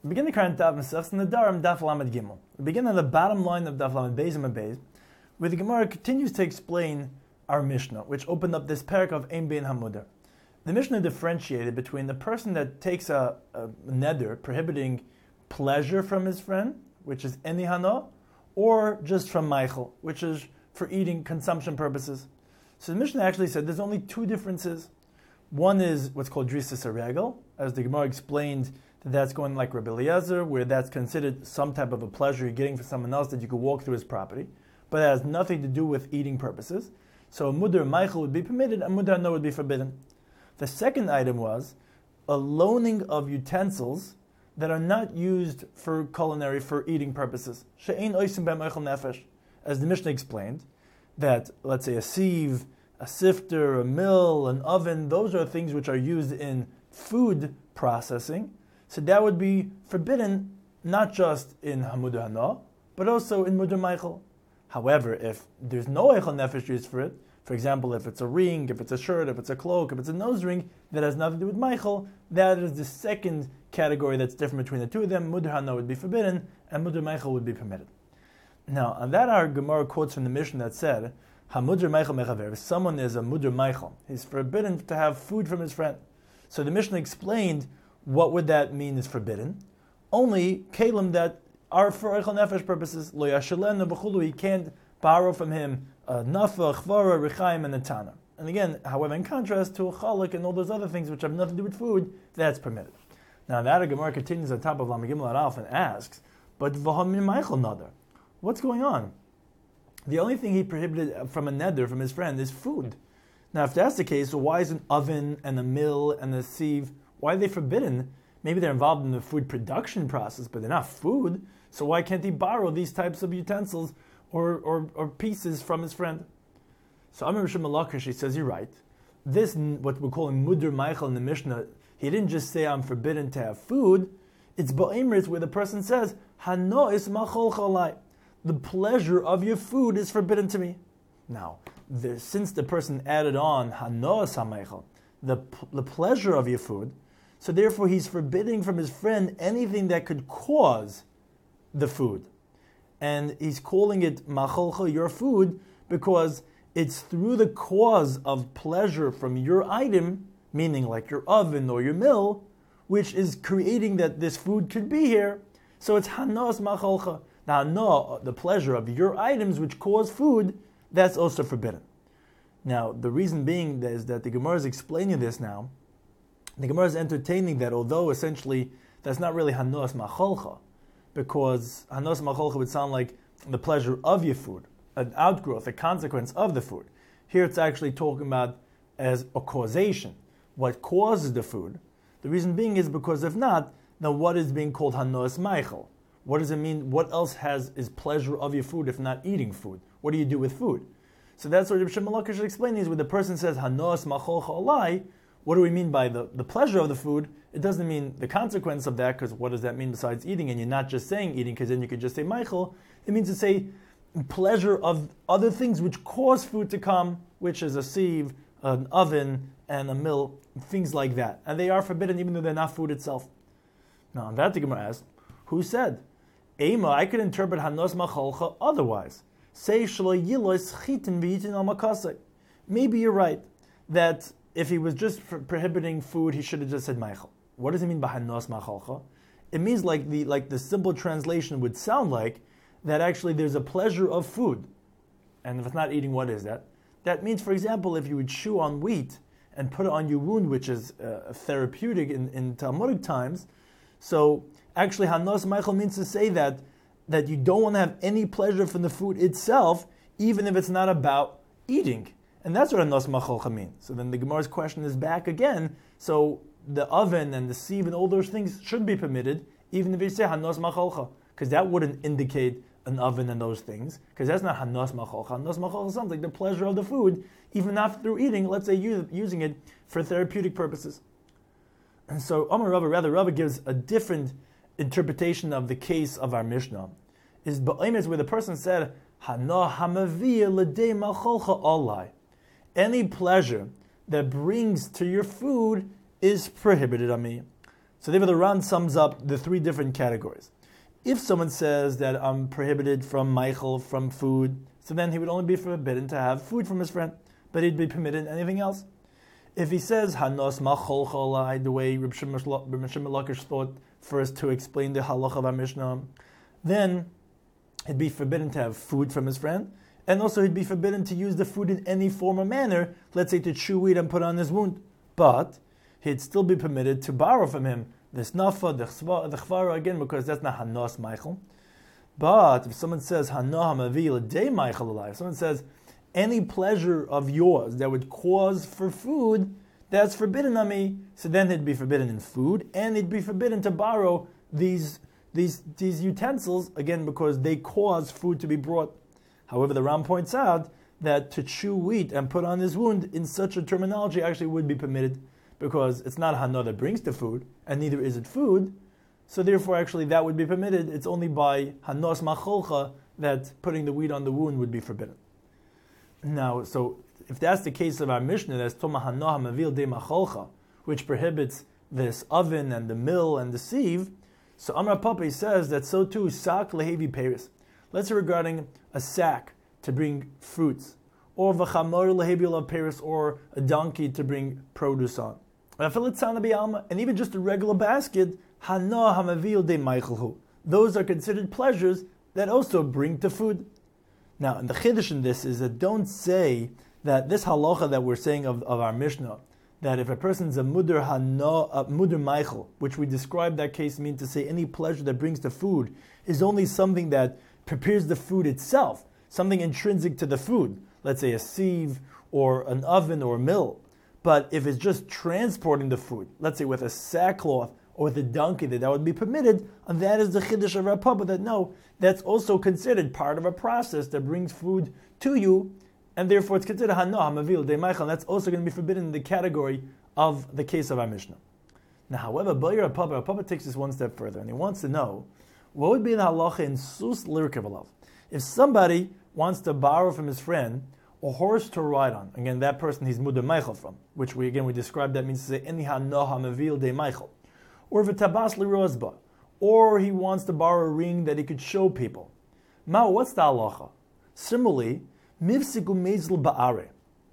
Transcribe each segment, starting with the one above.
Begin the current Daf Masechus Nedarim Daf Lamed Gimel. We begin on the bottom line of Daf Lamed Beis and Beis, where the Gemara continues to explain our Mishnah, which opened up this parak of Ein Bein Hamudar. The Mishnah differentiated between the person that takes a neder prohibiting pleasure from his friend, which is Eni Hana, or just from Michael, which is for eating consumption purposes. So the Mishnah actually said there's only two differences. One is what's called Drisas Haregel, as the Gemara explained that's going like Rabbi Eliezer, where that's considered some type of a pleasure you're getting for someone else that you could walk through his property, but that has nothing to do with eating purposes. So a Mudar Michael would be permitted, a Mudar No would be forbidden. The second item was a loaning of utensils that are not used for culinary, for eating purposes. She'ein oisim be'em oichel nefesh. As the Mishnah explained, that let's say a sieve, a sifter, a mill, an oven, those are things which are used in food processing. So that would be forbidden not just in Hamud Hana, but also in Mudar Michael. However, if there's no Eichel Nefesh used for it, for example, if it's a ring, if it's a shirt, if it's a cloak, if it's a nose ring, that has nothing to do with Michael, that is the second category that's different between the two of them. Mudar Hana would be forbidden, and Mudar Michael would be permitted. Now, on that our Gemara quotes from the Mishnah that said, HaMudar Michael Mechaver, if someone is a Mudar Michael, he's forbidden to have food from his friend. So the Mishnah explained what would that mean is forbidden. Only kalim that are for Eichel Nefesh purposes, Lo Yashelenu B'chulu, he can't borrow from him Nafa, Chvara, Rechaim, and a Tana. And again, however, in contrast to a Chalak and all those other things which have nothing to do with food, that's permitted. Now that Gemara continues on top of Lamed Gimel Alf and asks, but V'hamin Michael Nadar, what's going on? The only thing he prohibited from a neder from his friend is food. Now if that's the case, so why is an oven and a mill and a sieve, why are they forbidden? Maybe they're involved in the food production process, but they're not food. So why can't he borrow these types of utensils or pieces from his friend? So Amir Rishon Malakish, he says, you're right. This, what we're calling Mudar Michael in the Mishnah, he didn't just say I'm forbidden to have food. It's Ba'imritz where the person says, Hano is machol chalai. The pleasure of your food is forbidden to me. Now, since the person added on Hano is hameichel, the pleasure of your food, so therefore he's forbidding from his friend anything that could cause the food. And he's calling it macholcha, your food, because it's through the cause of pleasure from your item, meaning like your oven or your mill, which is creating that this food could be here. So it's hanos macholcha. Now, no, the pleasure of your items which cause food, that's also forbidden. Now, the reason being is that the Gemara is explaining this now. The Gemara is entertaining that, although essentially that's not really hanos macholcha, because hanos macholcha would sound like the pleasure of your food, an outgrowth, a consequence of the food. Here it's actually talking about as a causation, what causes the food. The reason being is because if not, then what is being called hanos michael? What does it mean? What else is pleasure of your food if not eating food? What do you do with food? So that's what Reb Shimon Lakish is explaining is when the person says hanos macholcha alai, what do we mean by the pleasure of the food? It doesn't mean the consequence of that, because what does that mean besides eating? And you're not just saying eating, because then you could just say Michael. It means to say pleasure of other things which cause food to come, which is a sieve, an oven, and a mill, things like that. And they are forbidden even though they're not food itself. Now on that the Gemara asks, who said? Ema, I could interpret Hanos Macholcha otherwise. Say Shlo Yilos Chitin V'yitin Al Makasei. Maybe you're right, that if he was just prohibiting food, he should have just said Michael. What does it mean by Hanos Macholcha? It means like the simple translation would sound like that actually there's a pleasure of food. And if it's not eating, what is that? That means, for example, if you would chew on wheat and put it on your wound, which is therapeutic in Talmudic times, so actually Hanos Michael means to say that you don't want to have any pleasure from the food itself, even if it's not about eating. And that's what Hanos Macholcha means. So then the Gemara's question is back again. So the oven and the sieve and all those things should be permitted, even if you say Hanos Macholcha, because that wouldn't indicate an oven and those things, because that's not Hanos Macholcha. Hanos Macholcha sounds like the pleasure of the food, even not through eating, let's say using it for therapeutic purposes. And so Amar Rava, Rava gives a different interpretation of the case of our Mishnah. Is Ba'imets where the person said, Hana hamaviyah l'dei macholcha alai. Any pleasure that brings to your food is prohibited on me. So therefore the Ran sums up the three different categories. If someone says that I'm prohibited from Michael, from food, so then he would only be forbidden to have food from his friend, but he'd be permitted anything else. If he says Hanos Machol Cholai, the way Reb Shimon Lakish thought first to explain the halacha of our Mishnah, then he'd be forbidden to have food from his friend, and also he'd be forbidden to use the food in any form or manner, let's say to chew it and put on his wound. But he'd still be permitted to borrow from him the snafa, the chvara, again, because that's not Hanos Michael. But if someone says Hanoah Mavil Day Michael alive, if someone says any pleasure of yours that would cause for food, that's forbidden on me, so then he'd be forbidden in food, and he'd be forbidden to borrow these utensils, again, because they cause food to be brought. However, the Ram points out that to chew wheat and put on his wound in such a terminology actually would be permitted, because it's not Hanoah that brings the food, and neither is it food, so therefore actually that would be permitted. It's only by Hanos Macholcha that putting the wheat on the wound would be forbidden. Now, so if that's the case of our Mishnah, that's Toma Hanoah Mavil De Macholcha, which prohibits this oven and the mill and the sieve, so Amar Papa says that so too Sak Lehevi Paris. Let's say regarding a sack to bring fruits, or V'chamor Lehevi Olav Paris, or a donkey to bring produce on. And even just a regular basket, Hanoah Hamavil De Michelhu. Those are considered pleasures that also bring to food. Now, and the chiddush in this is that don't say that this halacha that we're saying of our Mishnah, that if a person's a muder Michael, which we describe that case mean to say any pleasure that brings to food, is only something that prepares the food itself, something intrinsic to the food, let's say a sieve or an oven or a mill. But if it's just transporting the food, let's say with a sackcloth or with a donkey, that would be permitted, and that is the chiddush of our Papa, that no, that's also considered part of a process that brings food to you, and therefore it's considered Hanoah Mavil De Michael, and that's also going to be forbidden in the category of the case of our Mishnah. Now, however, Bayir Papa takes this one step further, and he wants to know, what would be the halacha in Sus Lirkev Alav? If somebody wants to borrow from his friend a horse to ride on, again, that person he's Muder Michael from, which we described, that means to say, any Hanoah Mavil De Michael. Or if a tabas lirozba, or he wants to borrow a ring that he could show people. Ma, what's the halacha? Similarly, mivsiku mezl ba'are.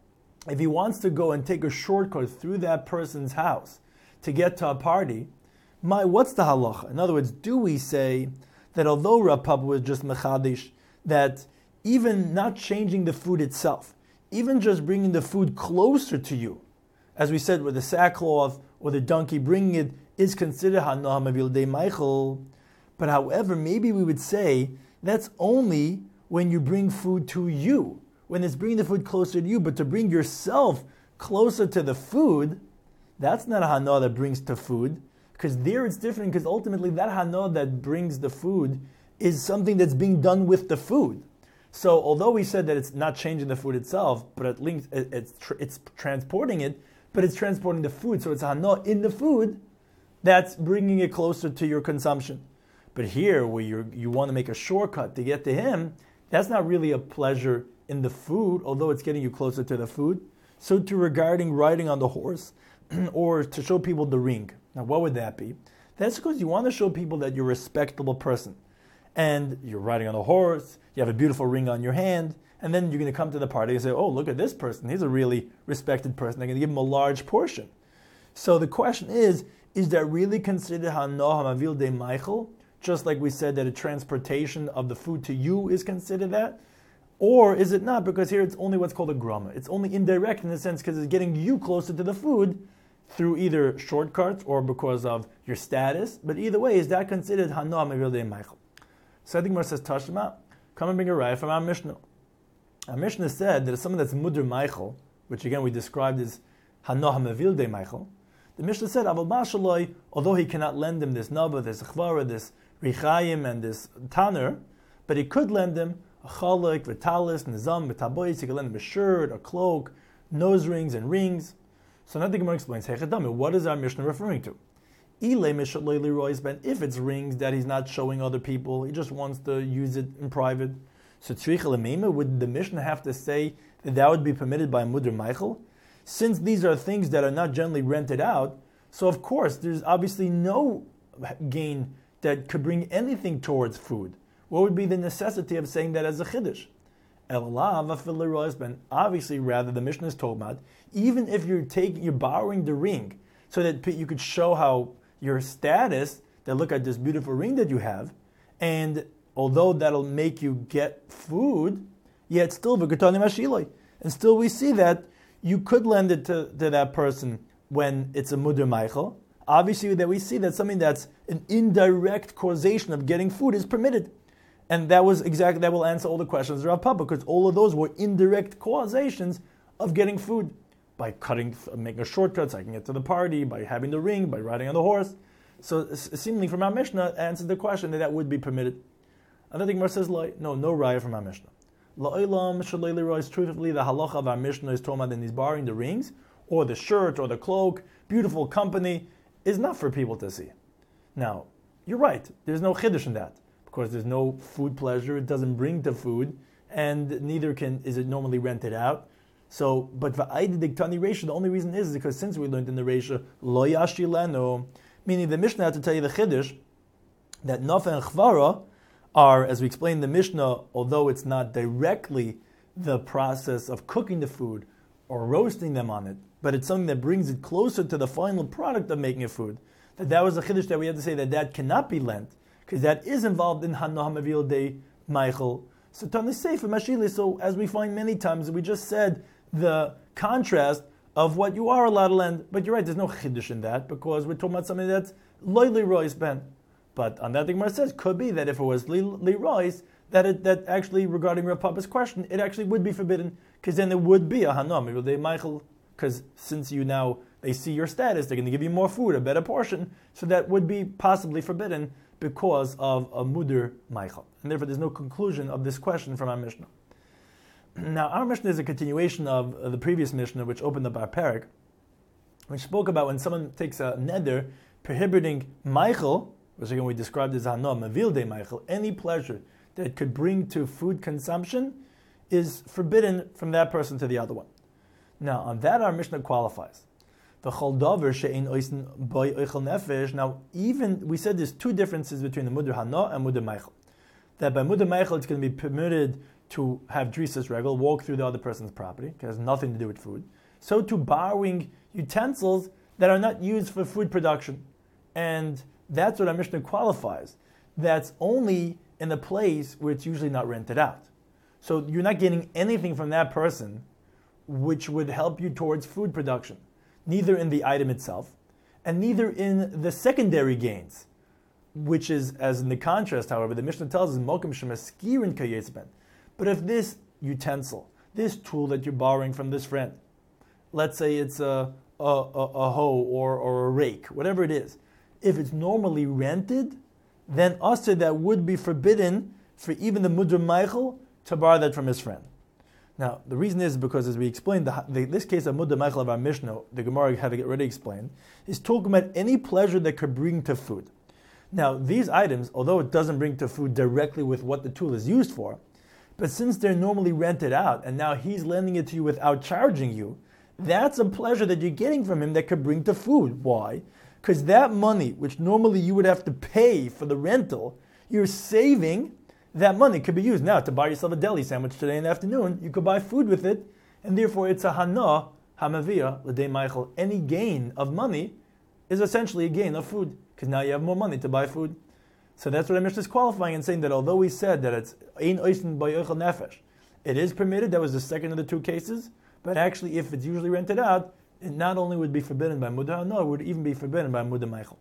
If he wants to go and take a shortcut through that person's house to get to a party, what's the halacha? In other words, do we say that although Rav Papa was just mechadish, that even not changing the food itself, even just bringing the food closer to you, as we said with the sackcloth or the donkey, bringing it is considered Hanoah Mavil De Michael. But however, maybe we would say that's only when you bring food to you, when it's bringing the food closer to you, but to bring yourself closer to the food, that's not a Hanoah that brings to food, because there it's different, because ultimately that Hanoah that brings the food is something that's being done with the food. So although we said that it's not changing the food itself, but at least it's transporting it, but it's transporting the food, so it's a Hanoah in the food that's bringing it closer to your consumption. But here, where you want to make a shortcut to get to him, that's not really a pleasure in the food, although it's getting you closer to the food. So too regarding riding on the horse, or to show people the ring. Now what would that be? That's because you want to show people that you're a respectable person. And you're riding on a horse, you have a beautiful ring on your hand, and then you're going to come to the party and say, oh, look at this person, he's a really respected person. They're going to give him a large portion. So the question is that really considered Hanoah Mavil De Michael? Just like we said that a transportation of the food to you is considered that? Or is it not? Because here it's only what's called a grama. It's only indirect in the sense because it's getting you closer to the food through either shortcuts or because of your status. But either way, is that considered Hanoah Mavil De Michael? So I think Mar says, Tashma, come and bring a raya from our Mishnah. Our Mishnah said that if someone that's Muder Michael, which again we described as Hanoah Mavil De Michael, the Mishnah said, Aval Mashaloi, although he cannot lend him this Nava, this Chvara, this Richayim, and this Tanner, but he could lend him a Chalik, Vitalis, Nizam, Vitabois, he could lend him a shirt, a cloak, nose rings, and rings. So now the Gemara explains, Hechadami, what is our Mishnah referring to? If it's rings that he's not showing other people, he just wants to use it in private. So would the Mishnah have to say that would be permitted by Muder Michael? Since these are things that are not generally rented out, So of course, there's obviously no gain that could bring anything towards food. What would be the necessity of saying that as a chiddush? Obviously, rather, the Mishnah is told about, even if you're borrowing the ring so that you could show how your status, that look at this beautiful ring that you have, and although that'll make you get food, yet still v'gatani mashiloi. And still we see that you could lend it to that person when it's a muder meichel. Obviously that we see that something that's an indirect causation of getting food is permitted. And that will answer all the questions of Rav Papa, because all of those were indirect causations of getting food. By making a shortcut so I can get to the party, by having the ring, by riding on the horse. So seemingly from our Mishnah answers the question that would be permitted. Another Gemara says, no raya from our Mishnah. Truthfully, the halacha of our Mishnah is talking about in these borrowing the rings, or the shirt, or the cloak, beautiful company, is not for people to see. Now, you're right, there's no chiddush in that. Of course, there's no food pleasure, it doesn't bring to food, and neither is it normally rented out. So, but v'aydi diktani reisha, the only reason is because since we learned in the reisha, lo yashilenu, meaning the Mishnah had to tell you the chiddush, that nofa and chvara are, as we explained in the Mishnah, although it's not directly the process of cooking the food or roasting them on it, but it's something that brings it closer to the final product of making a food. That was a chiddush that we had to say that cannot be lent, because that is involved in Hanoah Mavil de Meichel. So Tani Sefer Mashili, so as we find many times, we just said the contrast of what you are allowed to lend. But you're right, there's no chiddush in that, because we're talking about something that's loyly rois ben. But on that, the Gemara says, could be that if it was li rois, that actually, regarding Rav Papa's question, it actually would be forbidden, because then it would be a Hanoah Mavil de Meichel, because since they see your status, they're going to give you more food, a better portion, so that would be possibly forbidden because of a muder meichel. And therefore there's no conclusion of this question from our Mishnah. Now our Mishnah is a continuation of the previous Mishnah, which opened up our parak, which spoke about when someone takes a neder prohibiting meichel, which again we described as hanoah mavil de meichel, any pleasure that it could bring to food consumption is forbidden from that person to the other one. Now on that our Mishnah qualifies. Now, even we said there's two differences between the muder hana and muder meichel. That by muder meichel it's going to be permitted to have drisas regal, walk through the other person's property, it has nothing to do with food. So to borrowing utensils that are not used for food production. And that's what our Mishnah qualifies. That's only in a place where it's usually not rented out. So you're not getting anything from that person which would help you towards food production. Neither in the item itself, and neither in the secondary gains, which is, as in the contrast, however, the Mishnah tells us, Mokum Shemaskirin Kayesben. But if this utensil, this tool that you're borrowing from this friend, let's say it's a hoe or a rake, whatever it is, if it's normally rented, then also that would be forbidden for even the Mudra Meichel to borrow that from his friend. Now, the reason is because, as we explained, this case of Mudda Meichel of our Mishnah, the Gemara had already explained, is talking about any pleasure that could bring to food. Now, these items, although it doesn't bring to food directly with what the tool is used for, but since they're normally rented out, and now he's lending it to you without charging you, that's a pleasure that you're getting from him that could bring to food. Why? Because that money, which normally you would have to pay for the rental, you're saving. That money could be used now to buy yourself a deli sandwich today in the afternoon. You could buy food with it, and therefore it's a hana hamavia l'dei meichel. Any gain of money is essentially a gain of food, because now you have more money to buy food. So that's what our Mishnah is qualifying and saying that although we said that it's ein oisen b'yochel nefesh, it is permitted. That was the second of the two cases. But actually, if it's usually rented out, it not only would be forbidden by mudah hana, it would even be forbidden by mudah meichel.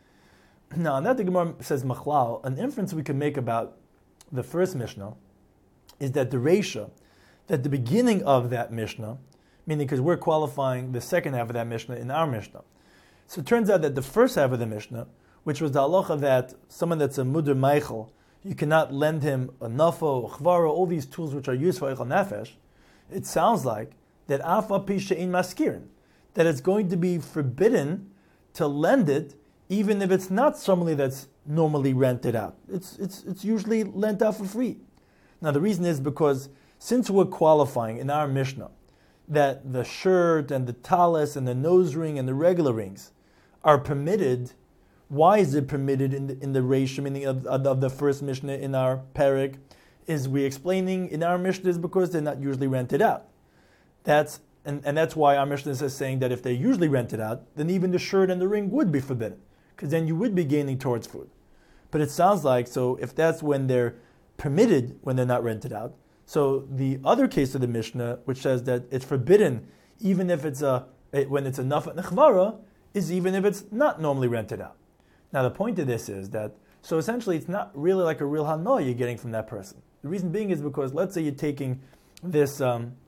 Now, on that the Gemara says machlal, an inference we can make about the first Mishnah is that the Reisha, that the beginning of that Mishnah, meaning because we're qualifying the second half of that Mishnah in our Mishnah. So it turns out that the first half of the Mishnah, which was the halacha that someone that's a muder meichel, you cannot lend him a nafo, chvara, all these tools which are used for eichel nefesh, it sounds like that afa pisha in maskirin, that it's going to be forbidden to lend it even if it's not somebody that's normally rented out. It's usually lent out for free. Now the reason is because since we're qualifying in our Mishnah that the shirt and the talis and the nose ring and the regular rings are permitted. Why is it permitted in the ratio, meaning of the first Mishnah in our parak? Is we explaining in our Mishnah is because they're not usually rented out. That's why our Mishnah is saying that if they're usually rented out, then even the shirt and the ring would be forbidden, because then you would be gaining towards food. But it sounds like, so if that's when they're permitted, when they're not rented out, so the other case of the Mishnah, which says that it's forbidden even if it's when it's a nafat nechvara, is even if it's not normally rented out. Now the point of this is that, so essentially it's not really like a real hana you're getting from that person. The reason being is because let's say you're taking this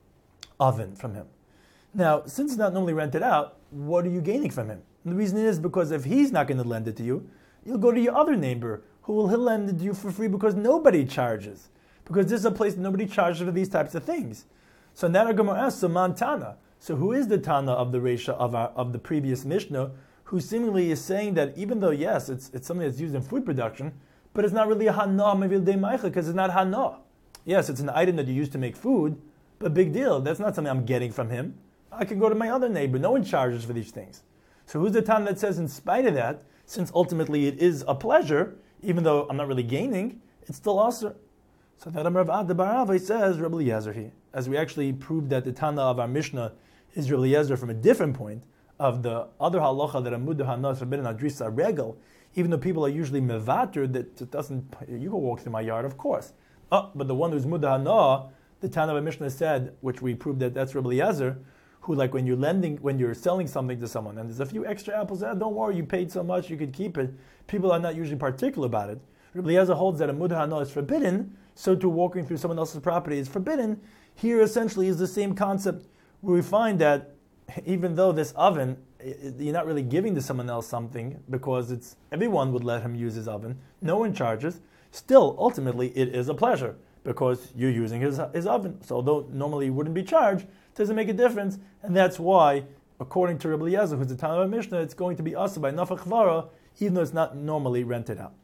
oven from him. Now, since it's not normally rented out, what are you gaining from him? And the reason is because if he's not going to lend it to you, you'll go to your other neighbor who will lend it to you for free because nobody charges. Because this is a place that nobody charges for these types of things. So now our Gemara asks, so man Tana. So who is the Tana of the Reisha of the previous Mishnah, who seemingly is saying that even though, yes, it's something that's used in food production, but it's not really a hana mevil de meicha, because it's not hana. Yes, it's an item that you use to make food, but big deal. That's not something I'm getting from him. I can go to my other neighbor. No one charges for these things. So who's the Tana that says, in spite of that, since ultimately it is a pleasure, even though I'm not really gaining, it's still also. So that Rav Ada bar Avai says, Rabbi Eliezer here, as we actually proved that the Tana of our Mishnah is Rabbi Eliezer from a different point of the other halacha that a mudah hana is forbidden adrisa regel, even though people are usually mevater that it doesn't, you go walk through my yard, of course. But the one who's mudah hana, the Tana of our Mishnah said, which we proved that that's Rabbi Eliezer, who like when you're selling something to someone and there's a few extra apples, don't worry, you paid so much, you could keep it. People are not usually particular about it. Rabbi Eliezer holds that a mudah hana is forbidden, so too walking through someone else's property is forbidden. Here essentially is the same concept, where we find that even though this oven, you're not really giving to someone else something, because everyone would let him use his oven, no one charges, still ultimately it is a pleasure, because you're using his oven. So although normally you wouldn't be charged, it doesn't make a difference, and that's why, according to Rabbi Eliezer, who's the Tana of Mishnah, it's going to be asa by nafach chvara, even though it's not normally rented out.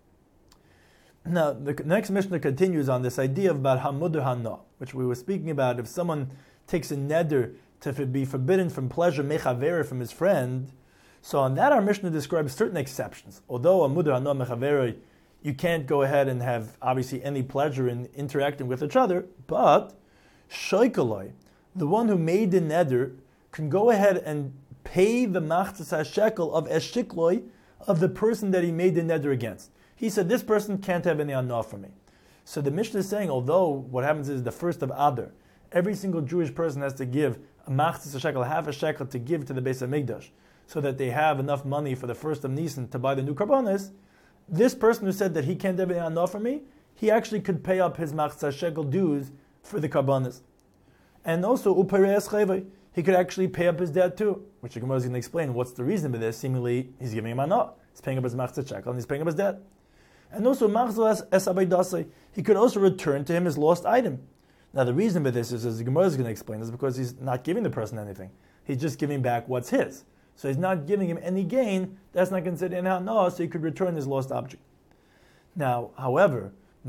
Now, the next Mishnah continues on this idea of bar hamudah hana, which we were speaking about. If someone takes a neder to be forbidden from pleasure, mechavera, from his friend, so on that our Mishnah describes certain exceptions. Although a mudah hana mechavera, you can't go ahead and have obviously any pleasure in interacting with each other, but shoikaloi, the one who made the neder, can go ahead and pay the machzas hashekel of eshikloi of the person that he made the neder against. He said, this person can't have any anah for me. So the Mishnah is saying, although what happens is the first of Adar, every single Jewish person has to give a machzas shekel, half a shekel, to give to the Beis HaMikdash, so that they have enough money for the first of Nisan to buy the new karbonos. This person who said that he can't have any anah for me, he actually could pay up his machzas shekel dues for the karbonos. And also, upereis chayvei, he could actually pay up his debt too, which the Gemara is going to explain what's the reason for this. Seemingly, he's giving him anah. He's paying up his machzas shekel and he's paying up his debt. And also, he could also return to him his lost item. Now, the reason for this is, as the Gemara is going to explain, is because he's not giving the person anything. He's just giving back what's his. So he's not giving him any gain. That's not considered an hana, so he could return his lost object. Now, however,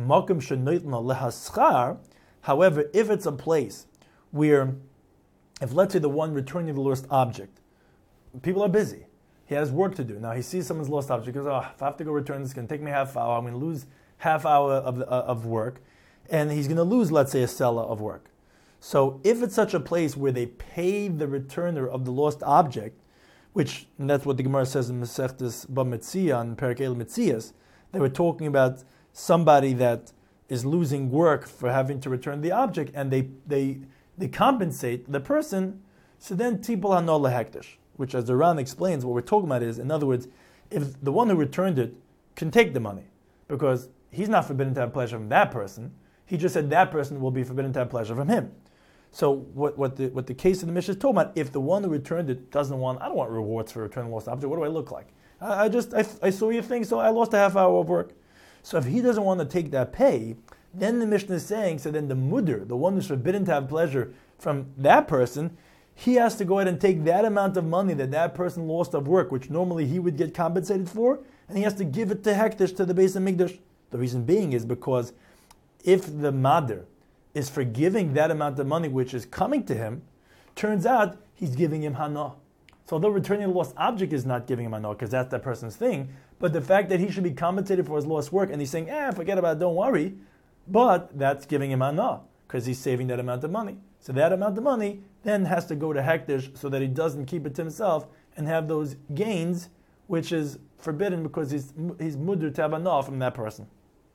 if it's a place where, if let's say the one returning the lost object, people are busy, he has work to do. Now he sees someone's lost object. He goes, if I have to go return this, it's going to take me half hour. I'm going to lose half hour of work. And he's going to lose, let's say, a seller of work. So if it's such a place where they pay the returner of the lost object, and that's what the Gemara says in Masechtas B'Metzia, on Perek El Metzias, they were talking about somebody that is losing work for having to return the object, and they compensate the person, so then Tipul Hano Lehekdesh, which, as the Ran explains, what we're talking about is, in other words, if the one who returned it can take the money, because he's not forbidden to have pleasure from that person, he just said that person will be forbidden to have pleasure from him. So what the case of the Mishnah is talking about, if the one who returned it I don't want rewards for returning lost object, what do I look like? I saw your thing, so I lost a half hour of work. So if he doesn't want to take that pay, then the Mishnah is saying, so then the mudr, the one who's forbidden to have pleasure from that person, he has to go ahead and take that amount of money that person lost of work, which normally he would get compensated for, and he has to give it to Hekdesh, to the Beis HaMikdash. The reason being is because if the Madir is forgiving that amount of money which is coming to him, turns out he's giving him Hana. So although returning the lost object is not giving him anah, because that's that person's thing, but the fact that he should be compensated for his lost work, and he's saying, forget about it, don't worry, but that's giving him anah, because he's saving that amount of money. So that amount of money then has to go to hekdesh so that he doesn't keep it to himself and have those gains, which is forbidden because he's mudur to have anah from that person.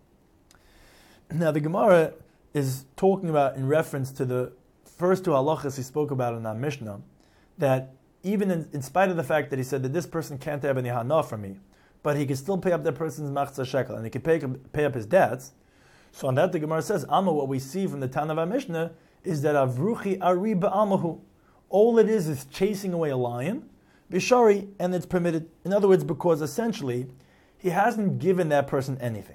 Now the Gemara is talking about, in reference to the first two halachas he spoke about in our Mishnah, that even in spite of the fact that he said that this person can't have any hana from me, but he can still pay up that person's machzah shekel, and he can pay up his debts. So on that the Gemara says, Amma, what we see from the Tana of our Mishnah is that avruchi ari ba'amahu. All it is chasing away a lion, bishari, and it's permitted. In other words, because essentially, he hasn't given that person anything.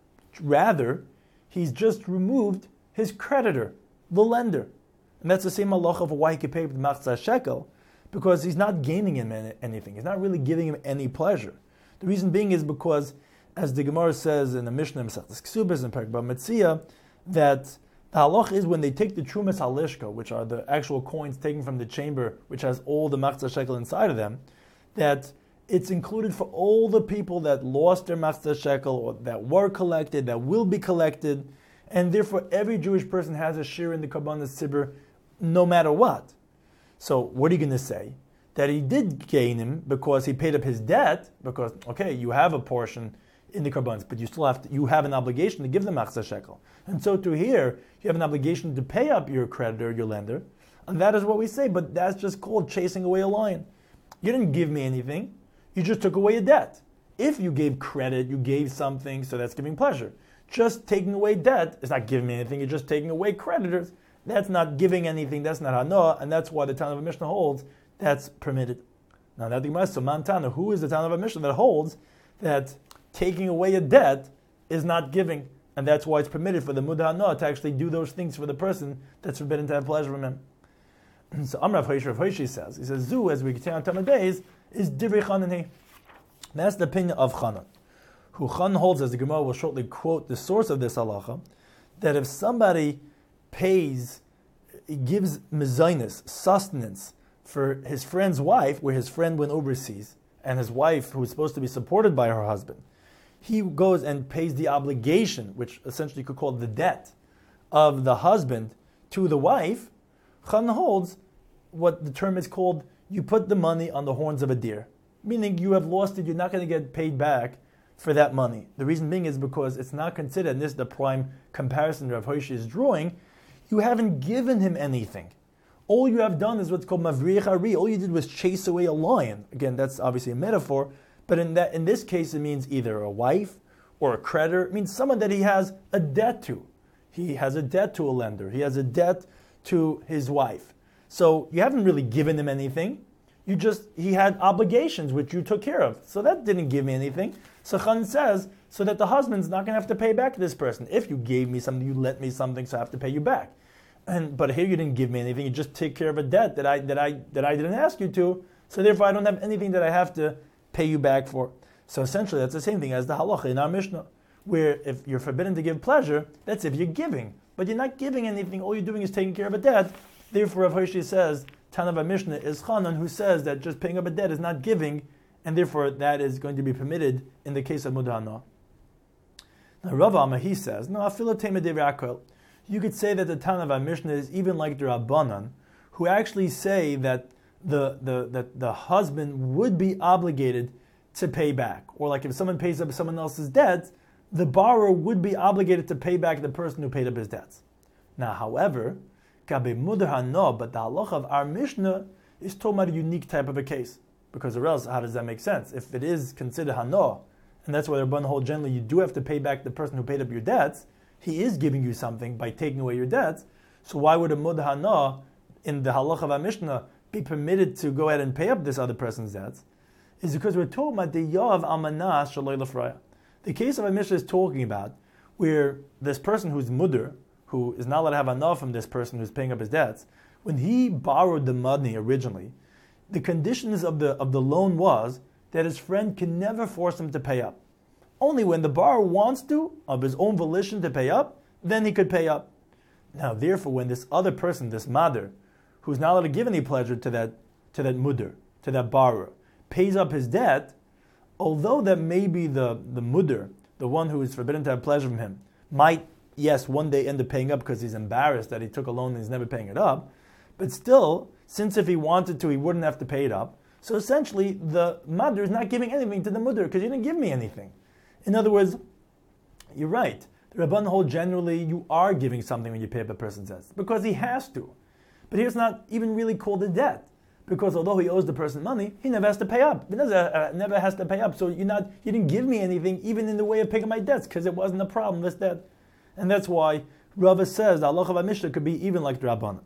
Rather, he's just removed his creditor, the lender. And that's the same halacha of why he can pay with machzah shekel, because he's not gaining him anything. He's not really giving him any pleasure. The reason being is because, as the Gemara says in the Mishnah, Mesechtes Ksubas and Perek B'Metzia, that the halach is when they take the Trumas Halishka, which are the actual coins taken from the chamber, which has all the machzah shekel inside of them, that it's included for all the people that lost their machzah shekel, or that were collected, that will be collected, and therefore every Jewish person has a share in the Karbanas Tzibur, no matter what. So what are you going to say? That he did gain him because he paid up his debt, because, okay, you have a portion in the Karbanas, but you have an obligation to give the machzah shekel. And so to here, you have an obligation to pay up your creditor, your lender, and that is what we say, but that's just called chasing away a lion. You didn't give me anything, you just took away a debt. If you gave credit, you gave something, so that's giving pleasure. Just taking away debt is not giving me anything, you're just taking away creditors. That's not giving anything, that's not hana, and that's why the Tana of a Mishnah holds that's permitted. Now that the Gemara says, Man Tana, who is the Tana of a Mishnah that holds that taking away a debt is not giving, and that's why it's permitted for the mudah hana to actually do those things for the person that's forbidden to have pleasure from him. So Amr Rav Hoshi says, he says, Zu, as we continue on Tamid days, is Divrei Chanani. That's the opinion of Chanan, who Chanan holds, as the Gemara will shortly quote the source of this halacha, that if somebody gives mezainis, sustenance, for his friend's wife, where his friend went overseas, and his wife, who is supposed to be supported by her husband, he goes and pays the obligation, which essentially you could call the debt, of the husband to the wife. Chan holds what the term is called, you put the money on the horns of a deer. Meaning you have lost it, you're not going to get paid back for that money. The reason being is because it's not considered, and this is the prime comparison Rav Hoshi is drawing, you haven't given him anything. All you have done is what's called mavrich ari. All you did was chase away a lion. Again, that's obviously a metaphor, but in this case it means either a wife or a creditor. It means someone that he has a debt to. He has a debt to a lender. He has a debt to his wife. So you haven't really given him anything. He had obligations which you took care of. So that didn't give me anything. So Chan says, so that the husband's not going to have to pay back this person. If you gave me something, you lent me something, so I have to pay you back. But here you didn't give me anything. You just take care of a debt that I didn't ask you to. So therefore, I don't have anything that I have to pay you back for. So essentially, that's the same thing as the halacha in our Mishnah, where if you're forbidden to give pleasure, that's if you're giving, but you're not giving anything. All you're doing is taking care of a debt. Therefore, Rav Hoshi says Tana of Mishnah is Chanan, who says that just paying up a debt is not giving, and therefore that is going to be permitted in the case of mudana. Now Rav Amma, he says, no, afilatema de'rakol. You could say that the Tana of Mishnah is even like the Rabbanan, who actually say that the husband would be obligated to pay back. Or like if someone pays up someone else's debts, the borrower would be obligated to pay back the person who paid up his debts. Now, however, Kabe Mudar Hana, but the halacha of our Mishnah is talking about a unique type of a case. Because or else, how does that make sense? If it is considered Hana, and that's why the Rabbanan hold generally, you do have to pay back the person who paid up your debts, he is giving you something by taking away your debts. So why would a Mudar Hana in the halacha of our Mishnah be permitted to go ahead and pay up this other person's debts? Is because we're talking about the Yav Amanah Shaloi Lefraya. The case of our Mishnah is talking about where this person who's Mudar, who is not allowed to have enough from this person who's paying up his debts, when he borrowed the money originally, the conditions of the loan was that his friend can never force him to pay up. Only when the borrower wants to, of his own volition to pay up, then he could pay up. Now, therefore, when this other person, this Madar, who's not allowed to give any pleasure to that Mudar, to that borrower, pays up his debt, although that maybe the mudr, the one who is forbidden to have pleasure from him, might, yes, one day end up paying up because he's embarrassed that he took a loan and he's never paying it up, but still, since if he wanted to, he wouldn't have to pay it up, so essentially the mudr is not giving anything to the mudr because you didn't give me anything. In other words, you're right. The Rabban hold generally you are giving something when you pay up a person's debt because he has to. But here it's not even really called a debt because although he owes the person money, he never has to pay up. He never has to pay up. So you didn't give me anything even in the way of paying my debts because it wasn't a problem, this debt. And that's why Rava says the halacha of Mishnah could be even like the Rabban.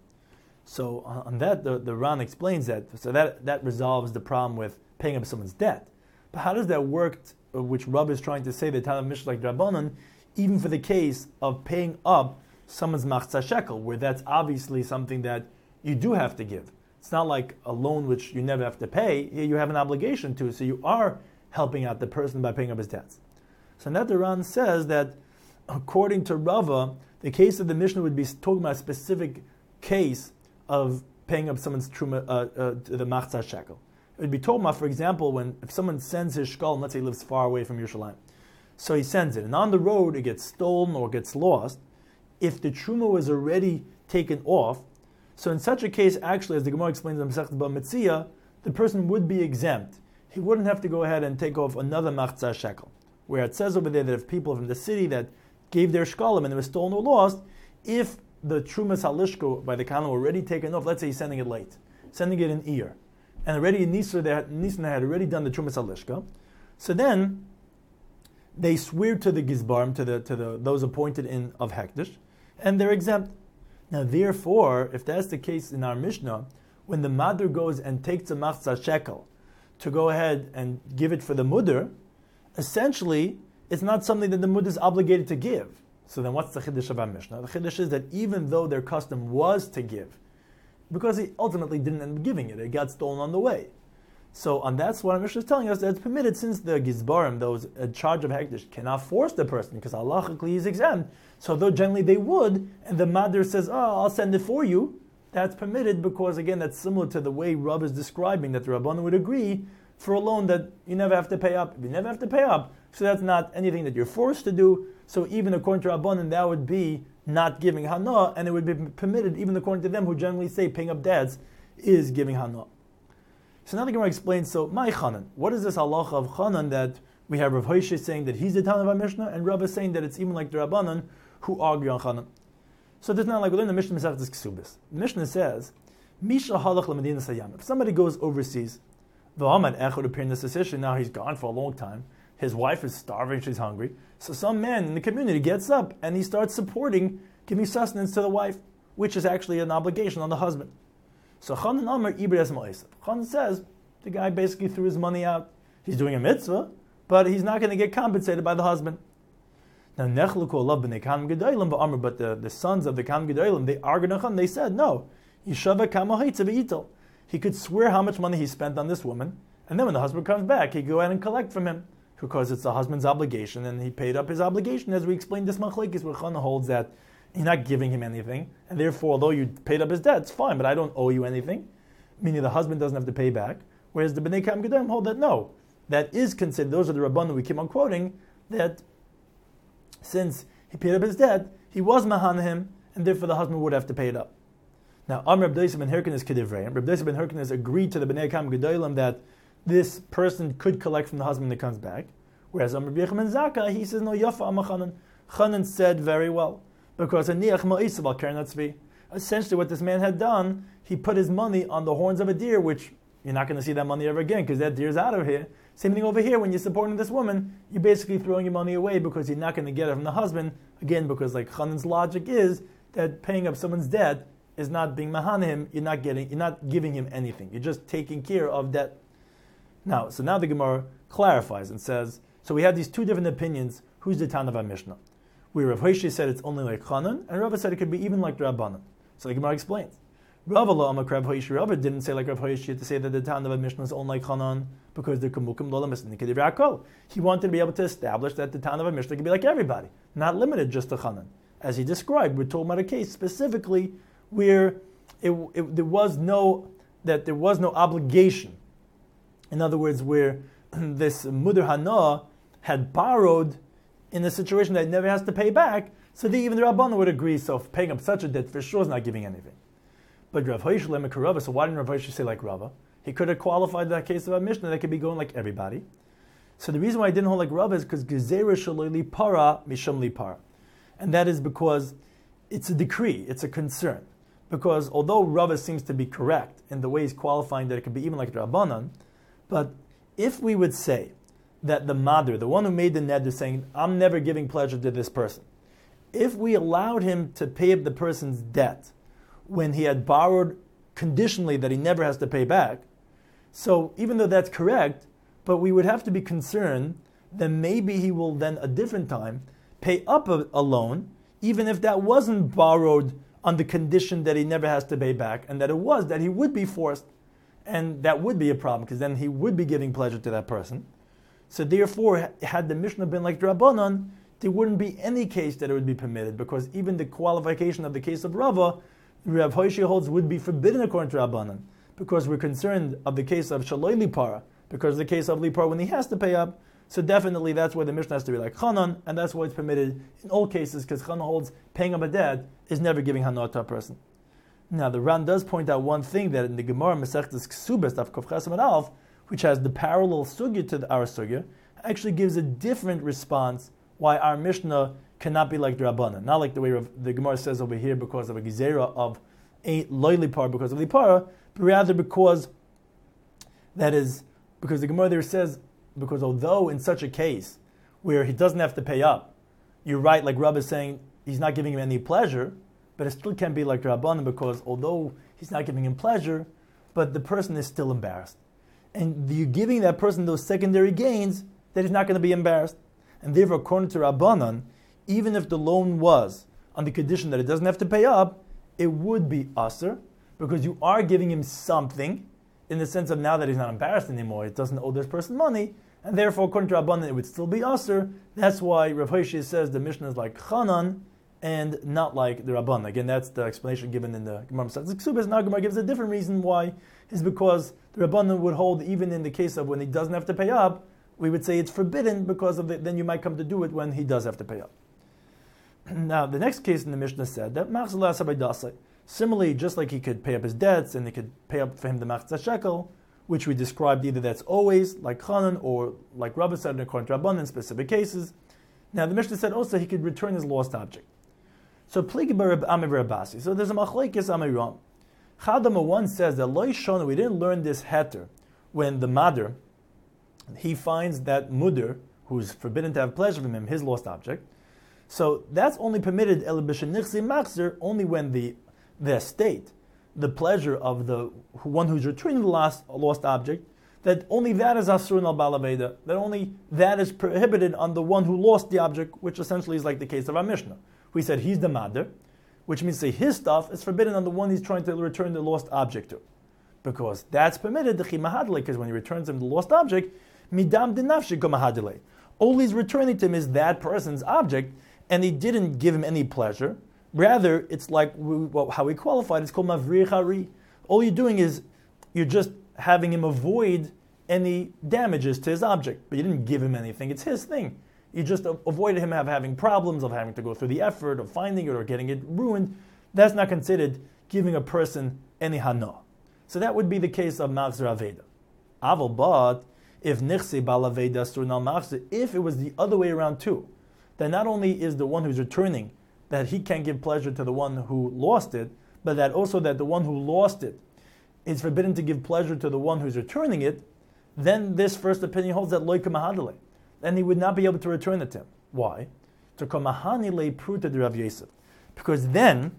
So on that, the Ran explains that. So that resolves the problem with paying up someone's debt. But how does that work, which Rava is trying to say the Tana of Mishnah like the Rabbanan, even for the case of paying up someone's machzah shekel, where that's obviously something that you do have to give. It's not like a loan which you never have to pay. Here you have an obligation to, so you are helping out the person by paying up his debts. So now the Ran says that according to Rava, the case of the Mishnah would be talking about a specific case of paying up someone's truma, to the machzah shekel. It would be talking about, for example, if someone sends his shkolim, let's say he lives far away from Yerushalayim, so he sends it, and on the road it gets stolen or gets lost. If the truma was already taken off, so in such a case, actually, as the Gemara explains in Masechet Bava Metzia, the person would be exempt. He wouldn't have to go ahead and take off another machzah shekel. Where it says over there that if people from the city that gave their shkolim and it was stolen or lost, if the trumas halishko by the kalim already taken off, let's say he's sending it late, sending it in Iyar, and already in Nisan had already done the trumas halishka, so then they swear to the gizbarim, to the those appointed in of hekdesh, and they're exempt. Now, therefore, if that's the case in our Mishnah, when the madr goes and takes a machzah shekel to go ahead and give it for the mudr, essentially it's not something that the mudr is obligated to give. So then, what's the chiddush of our Mishnah? The chiddush is that even though their custom was to give, because he ultimately didn't end up giving it, it got stolen on the way. So, and that's what our Mishnah is telling us, that it's permitted, since the gizbarim, those in charge of hekdesh, cannot force the person because halachically he's exempt. So, though generally they would, and the madr says, "Oh, I'll send it for you," that's permitted because, again, that's similar to the way Rav is describing that the Rabbanan would agree for a loan that you never have to pay up. If you never have to pay up, so that's not anything that you're forced to do. So, even according to Rabbanan, that would be not giving hana, and it would be permitted, even according to them who generally say paying up debts is giving hana. So now the Gemara explains, so my chanan, what is this halacha of chanan that we have Rav Hosheh saying that he's the Tana of our Mishnah, and Rav is saying that it's even like the Rabbanan who argue on chanan. So it's not like we learn the Mishnah Masechtas Ksubis. The Mishnah says, Misha halach l'medina sayam. If somebody goes overseas, v'hamad echad appear in this decision, now he's gone for a long time, his wife is starving, she's hungry, so some man in the community gets up and he starts supporting, giving sustenance to the wife, which is actually an obligation on the husband. So Chanan Amar Ibres Ma'asav. Chanan says the guy basically threw his money out. He's doing a mitzvah, but he's not going to get compensated by the husband. Now Nechluku Alav B'nei Kanim Gedolim Ba'amar, but the sons of the Kanim Gedolim, they argued on Chanan. They said no. Yishava Kama Haitzav Yitel. He could swear how much money he spent on this woman, and then when the husband comes back, he could go ahead and collect from him because it's the husband's obligation, and he paid up his obligation, as we explained this machlekes where Chanan holds that you're not giving him anything, and therefore, although you paid up his debt, it's fine, but I don't owe you anything, meaning the husband doesn't have to pay back. Whereas the Bnei Kam Gedolim hold that no, that is considered, those are the Rabbanan we keep on quoting, that since he paid up his debt, he was mahan him, and therefore the husband would have to pay it up. Now, Reb Doisa ben Hirkinis Kedivrei, Reb Doisa ben Hirkinis agreed to the Bnei Kam Gedolim that this person could collect from the husband that comes back, whereas Reb Yechim ben Zakkai, he says no, Yafa Amachanan. Chanan said very well. Because essentially what this man had done, he put his money on the horns of a deer, which you're not going to see that money ever again because that deer's out of here. Same thing over here, when you're supporting this woman, you're basically throwing your money away because you're not going to get it from the husband. Again, because like Chanan's logic is that paying up someone's debt is not being mahan him, you're not giving him anything. You're just taking care of debt. Now the Gemara clarifies and says, so we have these two different opinions, who's the Tana of our Mishnah? Where Rav Hosheh said it's only like Chanan, and Rav said it could be even like the Rabbanan. So the Gemara explains. Rav didn't say like Rav Hosheh to say that the Tana of a Mishnah is only like Chanan because they're Kumukim Lolamis and Nikediv. He wanted to be able to establish that the Tana of a Mishnah could be like everybody, not limited just to Chanan. As he described, we're talking about a case specifically where there was no obligation In other words, where this Muder Hana had borrowed in a situation that it never has to pay back, so even the Rabbanan would agree, so if paying up such a debt for sure is not giving anything. But Rav Hoish lemek Rava, so why didn't Rav Hoish say like Rava? He could have qualified that case of a Mishnah that could be going like everybody. So the reason why I didn't hold like Rava is because Gezerah Shaloi Para Misham Li Para. And that is because it's a decree, it's a concern. Because although Rava seems to be correct in the way he's qualifying that it could be even like the Rabbanan, but if we would say that the Madr, the one who made the neder, saying, I'm never giving pleasure to this person, if we allowed him to pay up the person's debt when he had borrowed conditionally that he never has to pay back, so even though that's correct, but we would have to be concerned that maybe he will then a different time pay up a loan, even if that wasn't borrowed on the condition that he never has to pay back, and that it was that he would be forced, and that would be a problem, because then he would be giving pleasure to that person. So therefore, had the Mishnah been like Rabbanan, there wouldn't be any case that it would be permitted, because even the qualification of the case of Rava, Rav Hoishi holds would be forbidden according to Rabbanan, because we're concerned of the case of Shaloi Lipara, because the case of Lipar when he has to pay up. So definitely that's why the Mishnah has to be like Chanan, and that's why it's permitted in all cases, because Chanan holds paying up a debt is never giving Hanah to a person. Now the Ran does point out one thing, that in the Gemara Masechtas Ksubas Daf Kuf Chesam and Alf, which has the parallel sugya to our sugya, actually gives a different response why our Mishnah cannot be like the Rabbanan. Not like the way the Gemara says over here because of a Gezerah of a Loi Lipar because of Lipara, but rather because the Gemara there says, because although in such a case where he doesn't have to pay up, you're right, like Rav is saying, he's not giving him any pleasure, but it still can't be like Rabbanan, because although he's not giving him pleasure, but the person is still embarrassed. And you're giving that person those secondary gains that he's not going to be embarrassed. And therefore, according to Rabbanan, even if the loan was on the condition that it doesn't have to pay up, it would be aser, because you are giving him something, in the sense of now that he's not embarrassed anymore, it doesn't owe this person money, and therefore, according to Rabbanan, it would still be aser. That's why Rav Hoishi says the Mishnah is like Chanan, and not like the Rabbanan. Again, that's the explanation given in the Gemara Masechtas Ksubas. Now Gemara gives a different reason why, is because the Rabbanan would hold, even in the case of when he doesn't have to pay up, we would say it's forbidden because of then you might come to do it when he does have to pay up. Now, the next case in the Mishnah said that similarly, just like he could pay up his debts and he could pay up for him the machzah shekel, which we described either that's always like Chanan or like Rabbi said according to Rabbanan in specific cases. Now, the Mishnah said also he could return his lost object. So, pligi b'Reb Ami v'Rabasi. So, there's a machlekes Amiram. Chadama one says that Lo Shona, we didn't learn this heter when the Madr, he finds that Muder, who's forbidden to have pleasure from him, his lost object. So that's only permitted only when the estate, the pleasure of the one who's returning the lost object, that only that is asur al balaveda, that only that is prohibited on the one who lost the object, which essentially is like the case of our Mishnah. We said he's the Madr, which means say his stuff is forbidden on the one he's trying to return the lost object to. Because that's permitted, because when he returns him the lost object, midam dinafshi komahadile. All he's returning to him is that person's object, and he didn't give him any pleasure. Rather, it's like how we qualified, it's called mavrich hari. All you're doing is, you're just having him avoid any damages to his object, but you didn't give him anything, it's his thing. You just avoided him having problems, of having to go through the effort of finding it or getting it ruined. That's not considered giving a person any hana. So that would be the case of machzor aveda. Aval, but if nichse balaveda surnal machzor, if it was the other way around too, then not only is the one who's returning that he can't give pleasure to the one who lost it, but that also that the one who lost it is forbidden to give pleasure to the one who's returning it, then this first opinion holds that loika mahadale. Then he would not be able to return it to him. Why? To komahani le pruta de Rav Yosef. Because then,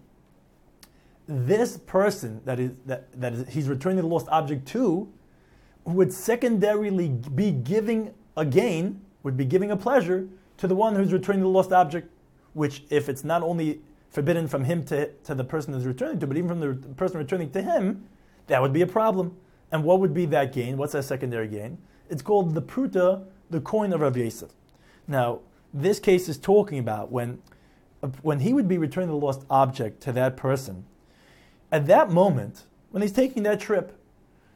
this person that is he's returning the lost object to, would secondarily be giving a gain, would be giving a pleasure to the one who's returning the lost object, which if it's not only forbidden from him to the person who's returning to, but even from the person returning to him, that would be a problem. And what would be that gain? What's that secondary gain? It's called the pruta, the coin of Rav Yosef. Now, this case is talking about when he would be returning the lost object to that person. At that moment, when he's taking that trip,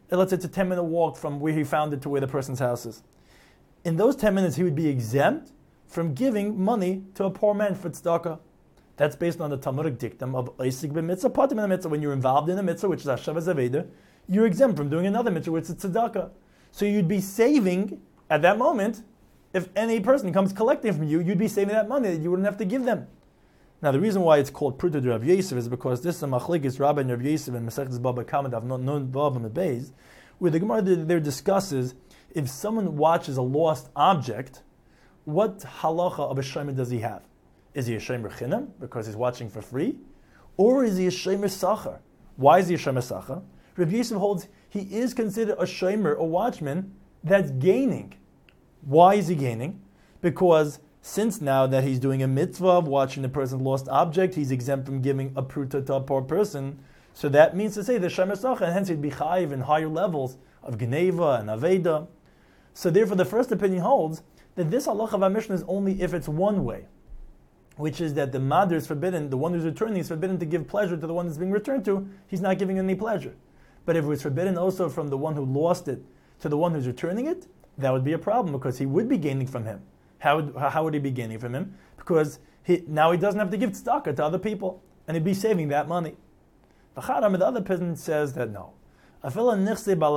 let's say it's a 10-minute walk from where he found it to where the person's house is. In those 10 minutes, he would be exempt from giving money to a poor man for tzedakah. That's based on the Talmudic dictum of Oisik b'mitzvah, patim in a mitzvah. When you're involved in a mitzvah, which is Hashavas Aveda, you're exempt from doing another mitzvah, which is tzedakah. So you'd be saving, at that moment, if any person comes collecting from you, you'd be saving that money that you wouldn't have to give them. Now, the reason why it's called Pruta de Rav Yosef is because this is a machlekes Rabbi and Rav Yosef and Masechtas Baba Kama Daf Nun Vav and Beis, where the Gemara there discusses if someone watches a lost object, what halacha of a shomer does he have? Is he a shomer chinam because he's watching for free, or is he a shomer sacher? Why is he a shomer sacher? Rav Yosef holds he is considered a shomer, a watchman that's gaining. Why is he gaining? Because since now that he's doing a mitzvah of watching the person's lost object, he's exempt from giving a pruta to a poor person. So that means to say the shomer sacher, and hence he'd be chayiv in higher levels of geneva and aveda. So therefore, the first opinion holds that this halacha of our Mishnah is only if it's one way, which is that the madir is forbidden, the one who's returning is forbidden to give pleasure to the one that's being returned to. He's not giving any pleasure. But if it's forbidden also from the one who lost it to the one who's returning it, that would be a problem because he would be gaining from him. How would he be gaining from him? Because now he doesn't have to give tzedakah to other people, and he'd be saving that money. The other person says that no. Even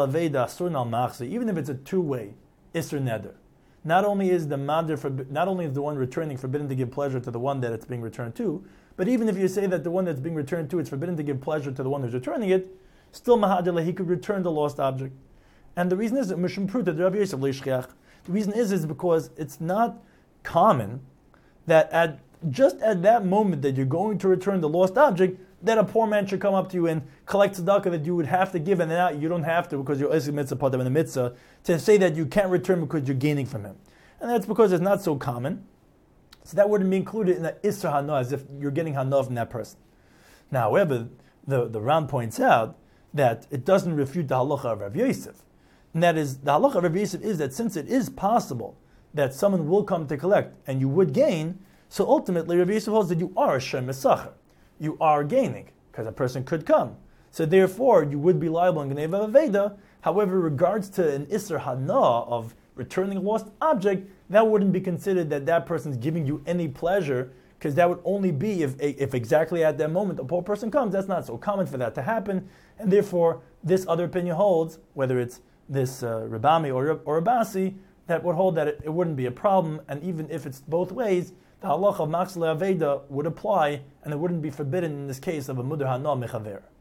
if it's a two-way Isser Neder. Not only is the one returning forbidden to give pleasure to the one that it's being returned to, but even if you say that the one that's being returned to, it's forbidden to give pleasure to the one who's returning it, still Mahadillah, he could return the lost object. And the reason is the reason is because it's not common that just at that moment that you're going to return the lost object, that a poor man should come up to you and collect tzedakah that you would have to give, and now you don't have to because you're Oisik mitzvah patim in the mitzvah, to say that you can't return because you're gaining from him. And that's because it's not so common. So that wouldn't be included in the Isra Hana, as if you're getting Hana from that person. Now, however, the Ram points out that it doesn't refute the halacha of Rav Yosef. And that is, the halacha of Rav Yosef is that since it is possible that someone will come to collect and you would gain, so ultimately Rav Yosef holds that you are a shomer sacher. You are gaining, because a person could come. So therefore, you would be liable in Geneva Aveda. However, regards to an Isser Hana of returning a lost object, that wouldn't be considered that person's giving you any pleasure, because that would only be if exactly at that moment a poor person comes. That's not so common for that to happen, and therefore, this other opinion holds, whether it's this Rabami or Abasi, that would hold that it wouldn't be a problem, and even if it's both ways, the halacha of Maksele Aveda would apply, and it wouldn't be forbidden in this case of a Mudar Hana Mechaver.